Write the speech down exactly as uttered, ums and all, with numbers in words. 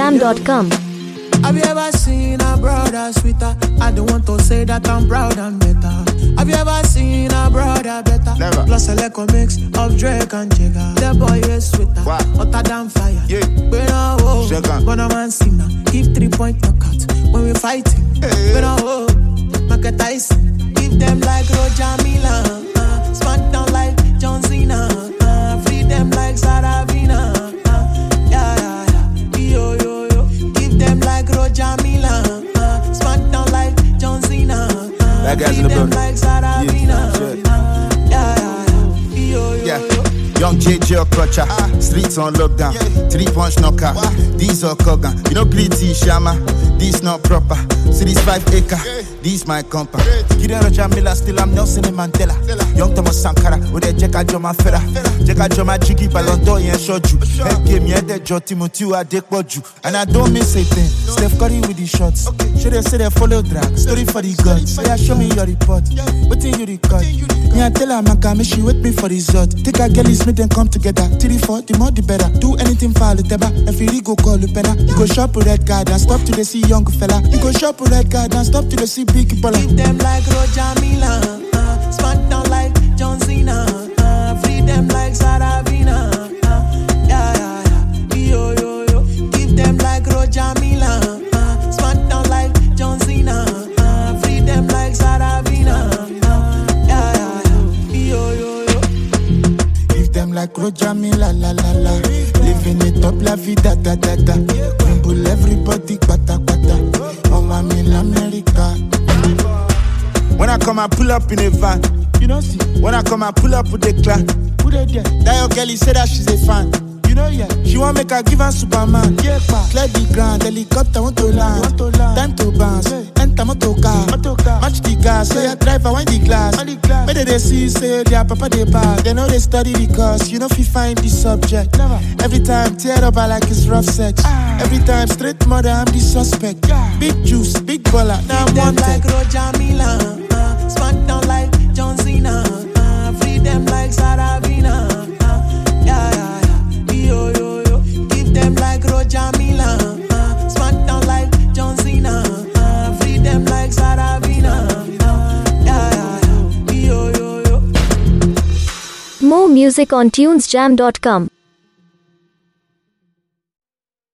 jam dot com. Have you ever seen a brother sweeter? I don't want to say that I'm proud and better. Have you ever seen a brother better? Never. Plus a little mix of Drake and Jigga. The boy is sweeter, wow. hotter than fire. Yeah. We don't hold, but no man sinner. Give three point knockout when we fighting. Hey. We don't hold, Mike Tyson. Give them like Roger Milan. Uh, smack down like John Cena. Uh, free them like Saravina. Uh, yeah, yeah, yeah. Yo, yo, yo. Give them like Roger Milan. Uh, smack down like John Cena. Uh, free them like Saravina. Yeah, yeah, yeah. Yo, yo, yeah. yo. Young J J Okocha, ah. Streets on lockdown, yeah. Three punch knocker, wow. These are Kogan, you know pretty Shama, this not proper. See this five acre, yeah. This my compa. Gideon Roger Miller, still I'm Nelson Mandela. Dela. Young Thomas Sankara, with the Jeka Joma Fera, Jeka Joma Jiggy Ballon d'Or and Shoju. Head game, yeah, the Joti Mutu Adekboju. And I don't miss a thing. No. Steph Curry with the shots. Okay. Should they say they follow drag? Story for the gods. Yeah, show me your report. Yeah. What in you record? Me I tell her, man, come she wait me for result. Take a girl, make them come together. Three, four, the more the better. Do anything for the teba. If you go call the penna, you go shop with red card and stop till they see young fella. You go shop with red card and stop till they see big baller. Give them like Roger Milan, uh, smack down like John Cena, uh, free them like Saravina. Uh, yeah, yeah, yeah. Yo, yo, yo. Give them like Roger Milan, uh, smack down like John Cena, uh, free them like Saravina. Uh, yeah, yeah, yeah. Yo, yo, yo. Give them like Roger Milan, la la la. Living it up, la vida, da da da. Rumble everybody, kwata kwata. Oh, I'm in America. When I come, I pull up in a van. You know, see. When I come, I pull up with the clan. Who they there? That your girl, he said that she's a fan. You know, yeah. She want make her give her Superman. Yeah, pa. Clear the ground, helicopter want to land. Want to land. Time to bounce. Yeah. Enter motor car. Motor car. Match the gas. Say yeah. Driver, wind the glass. The glass. Whether they see, say their papa they bad. They know they study because you know if you find the subject. Never. Every time tear up, I like it's rough sex. Ah. Every time straight mother, I'm the suspect. Yeah. Big juice, big baller. Now I'm wanted. Like Roger Milan. Smack down like John Cena, uh, free them like Saravina. Uh, yeah, yeah, yeah. Yo, yo, yo. Give them like Roger Milan. Uh, smack down like John Cena, uh, free them like Saravina. Uh, yeah, yeah, yeah. Yo, yo, yo. More music on tunes jam dot com.